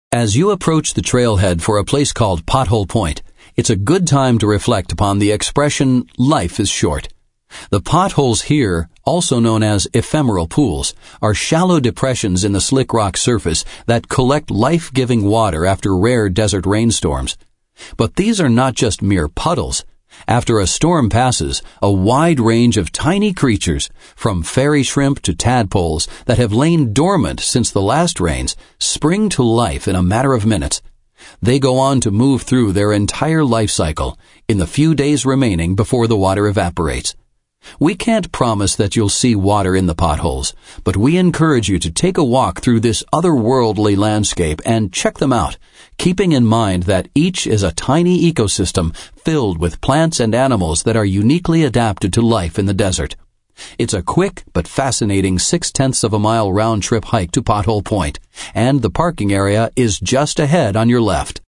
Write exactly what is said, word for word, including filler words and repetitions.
As you approach the trailhead for a place called Pothole Point, it's a good time to reflect upon the expression, life is short. The potholes here, also known as ephemeral pools, are shallow depressions in the slick rock surface that collect life-giving water after rare desert rainstorms. But these are not just mere puddles. After a storm passes, a wide range of tiny creatures, from fairy shrimp to tadpoles that have lain dormant since the last rains, spring to life in a matter of minutes. They go on to move through their entire life cycle in the few days remaining before the water evaporates. We can't promise that you'll see water in the potholes, but we encourage you to take a walk through this otherworldly landscape and check them out, keeping in mind that each is a tiny ecosystem filled with plants and animals that are uniquely adapted to life in the desert. It's a quick but fascinating six-tenths of a mile round-trip hike to Pothole Point, and the parking area is just ahead on your left.